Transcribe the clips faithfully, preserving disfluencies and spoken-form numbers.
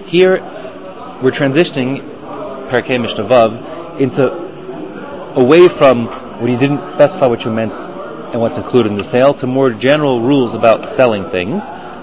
Here, we're transitioning Parakeh Mishnah Vav into away from when you didn't specify what you meant and what's included in the sale to more general rules about selling things.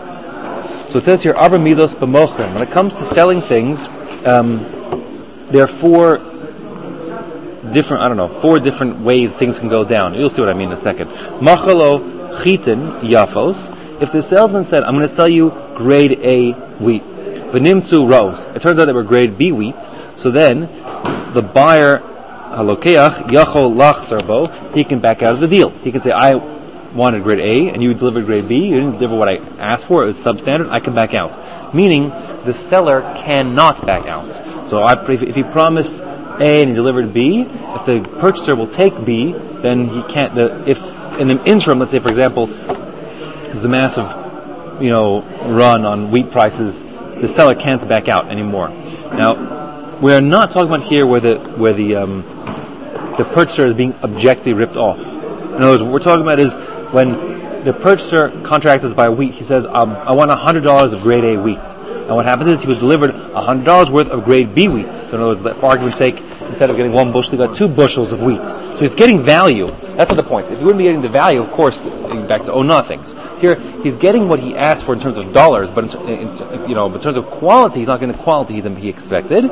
So it says here, Arba Midos B'mochrim. When it comes to selling things, um, there are four different, I don't know, four different ways things can go down. You'll see what I mean in a second. Machalo Chitin Yafos. If the salesman said, I'm going to sell you grade A wheat, V'nimtzu Ros, it turns out they were grade B wheat, so then the buyer, Halokeach, Yachol Lachzar Bo, he can back out of the deal. He can say, I wanted grade A, and you delivered grade B, you didn't deliver what I asked for, it was substandard, I can back out. Meaning, the seller cannot back out. So I, if he promised A and he delivered B, if the purchaser will take B, then he can't, the, if in the interim, let's say for example, there's a massive, you know, run on wheat prices, the seller can't back out anymore. Now, we are not talking about here where the where the um, the purchaser is being objectively ripped off. In other words, what we're talking about is when the purchaser contracted to buy wheat, he says, um, I want one hundred dollars of grade A wheat. And what happens is he was delivered one hundred dollars worth of grade B wheat. So in other words, for argument's sake, instead of getting one bushel, he got two bushels of wheat. So he's getting value. That's not the point. If he wouldn't be getting the value, of course, back to oh nothings. Here, he's getting what he asked for in terms of dollars, but in, in, you know, in terms of quality, he's not getting the quality that he expected.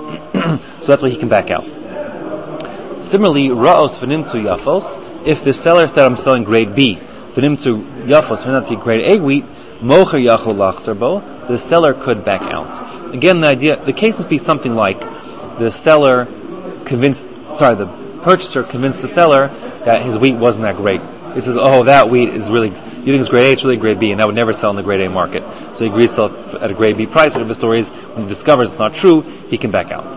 So that's why he can back out. Similarly, Ra'os v'nimtzu Yafos, if the seller said, I'm selling grade B, v'nimtzu Yafos turned out to be grade A wheat, Mocher Yachol Lachzar Bo, the seller could back out. Again, the idea, the case must be something like the seller convinced, sorry, the purchaser convinced the seller that his wheat wasn't that great. He says, oh, that wheat is really, you think it's grade A, it's really grade B, and that would never sell in the grade A market. So he agrees to sell it at a grade B price, whatever the story is. When he discovers it's not true, he can back out.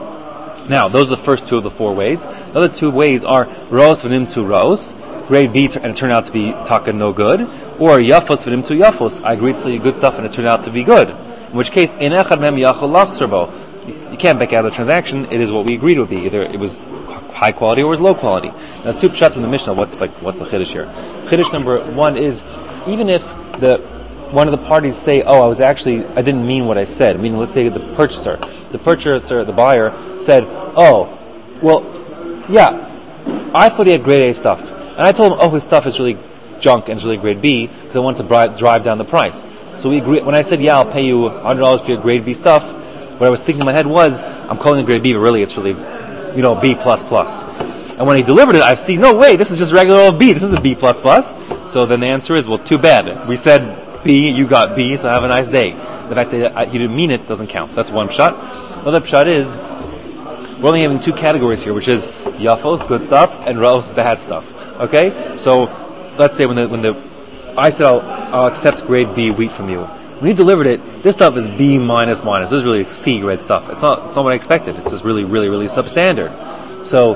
Now, those are the first two of the four ways. The other two ways are Ros v'nimtzu Ros, grade B, and it turned out to be taka no good, or Yafos v'nimtzu Yafos, I agreed to sell you good stuff and it turned out to be good. In which case, in echad mem yachol lachzar bo, you can't back out of the transaction, it is what we agreed it would be. Either it was high quality or it was low quality. Now, two pshat from the Mishnah, what's like, what's the chiddush here? Chiddush number one is, even if the one of the parties say, oh, I was actually, I didn't mean what I said. I mean, let's say the purchaser, the purchaser, the buyer said, oh, well, yeah, I thought he had grade A stuff. And I told him, oh, his stuff is really junk and it's really grade B, because I wanted to bri- drive down the price. So we agree, when I said, yeah, I'll pay you one hundred dollars for your grade B stuff, what I was thinking in my head was, I'm calling it grade B, but really it's really, you know, B plus plus. And when he delivered it, I've seen, no, wait, this is just regular old B, this is a B plus plus. So then the answer is, well, too bad. We said B, you got B, so have a nice day. The fact that you didn't mean it doesn't count. So that's one pshat. Another pshat is, we're only having two categories here, which is Yafos, good stuff, and Raos, bad stuff. Okay? So, let's say when the, when the, I said I'll, I'll accept grade B wheat from you. When you delivered it, this stuff is B minus minus. This is really C grade stuff. It's not, it's not what I expected. It's just really, really, really substandard. So,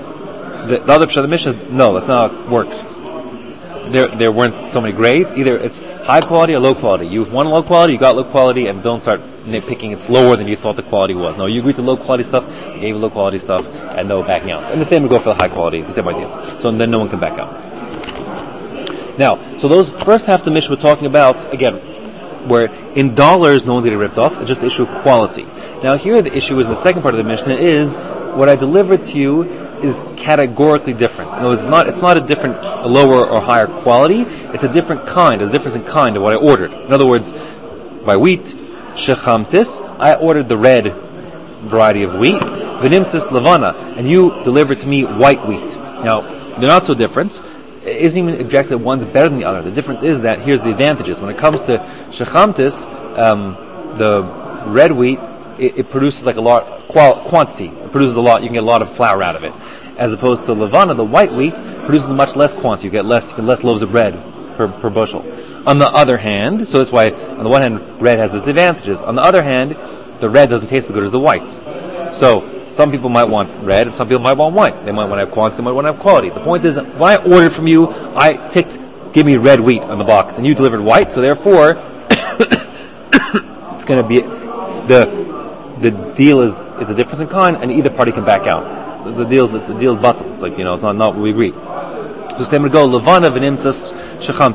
the, the other pshat of the Mishnah is, no, that's not how it works. There, there weren't so many grades. Either it's high quality or low quality. You want low quality, you got low quality, and don't start nitpicking. It's lower than you thought the quality was. No, you agreed to low quality stuff, you gave low quality stuff, and no backing out. And the same would go for the high quality. The same idea. So then no one can back out. Now, so those first half of the Mishnah we're talking about again, where in dollars no one's getting ripped off. It's just the issue of quality. Now here the issue is in the second part of the Mishnah is what I delivered to you is categorically different. No, it's not. It's not a different, a lower or higher quality. It's a different kind. There's a difference in kind of what I ordered. In other words, by wheat, shechamtis, I ordered the red variety of wheat, v'nimtzis levana, and you delivered to me white wheat. Now, they're not so different. It isn't even objective that one's better than the other. The difference is that here's the advantages. When it comes to shechamtis, um, the red wheat, It, it produces like a lot qual- quantity. It produces a lot. You can get a lot of flour out of it. As opposed to levana, the white wheat produces much less quantity. You get less, you get less loaves of bread per, per bushel. On the other hand, so that's why on the one hand red has its advantages. On the other hand, the red doesn't taste as good as the white. So some people might want red, and some people might want white. They might want to have quantity, they might want to have quality. The point is, when I ordered from you, I ticked, give me red wheat on the box, and you delivered white. So therefore, it's going to be the The deal is it's a difference in kind, and either party can back out. The, the deal is the deal is bottom. It's like, you know, it's not, not what we agreed. So same would go levana v'nimtzas shechamtis.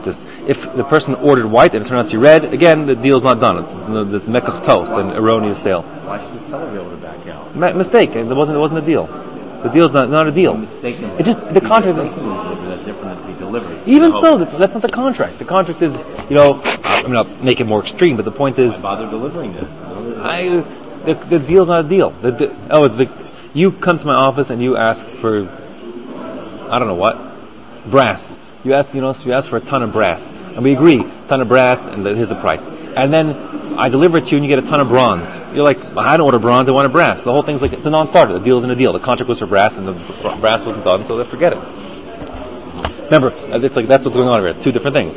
If the person ordered white and it turned out to be red, again, the deal's not done. It's, you know, there's mekach tos, an erroneous sale. Why should the seller be able to back out? Ma- mistake. There wasn't, it wasn't a deal. The deal's not, not a deal. Mistaken. It just, the contract. That's different than if he delivers. Even so, that's, that's not the contract. The contract is, you know, I mean, I'll make it more extreme, but the point is, Why bother delivering it? I, the, the deal's not a deal. The, the, oh, it's the, you come to my office and you ask for, I don't know what, brass. You ask, you know, so you ask for a ton of brass, and we agree, ton of brass, and the, here's the price. And then I deliver it to you, and you get a ton of bronze. You're like, well, I don't order bronze, I wanted brass. The whole thing's like, it's a non-starter. The deal isn't a deal. The contract was for brass, and the brass wasn't done, so they forget it. Remember, it's like that's what's going on here. It's two different things.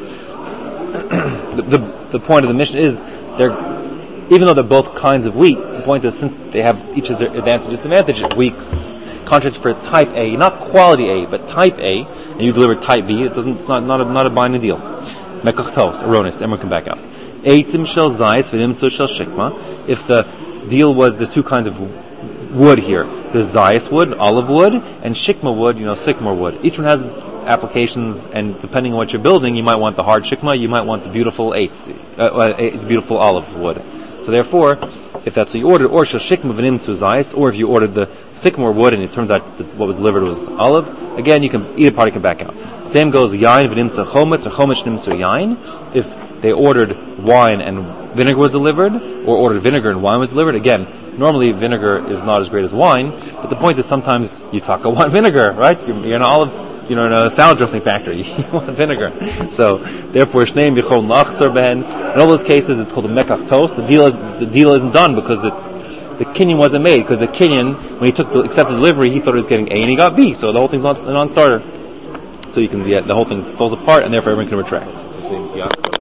the, the the point of the mission is, they're even though they're both kinds of wheat, the point is since they have each of their advantage and disadvantage, wheats contract for type A, not quality A, but type A, and you deliver type B, it doesn't. It's not not a, not a binding deal. Mekach tos, erroneous. Everyone can back out. Eitzim shel zayis v'nimtzu shel shikma. If the deal was the two kinds of wood here, there's zayis wood, olive wood, and shikma wood, you know, sycamore wood. Each one has its applications, and depending on what you're building, you might want the hard shikma, you might want the beautiful eitz, uh, the beautiful olive wood. So therefore, if that's what you ordered, or shel shikma v'nimtzu zayis, or if you ordered the sycamore wood and it turns out that what was delivered was olive, again, you can either party can back out. Same goes yain v'nimtzu chometz or chometz nimtzu yain. If they ordered wine and vinegar was delivered, or ordered vinegar and wine was delivered, again, normally vinegar is not as great as wine, but the point is sometimes you talk about vinegar, right? You're, you're in an olive, you know, in a salad dressing factory, you want vinegar. So, therefore, shneim yichol nachzor behen. In all those cases, it's called a mekach tos. The deal is, the deal isn't done because the the kinyan wasn't made, because the kinyan, when he took the accepted delivery, he thought he was getting A and he got B, so the whole thing's not a non-starter. So you can, yeah, the whole thing falls apart, and therefore everyone can retract.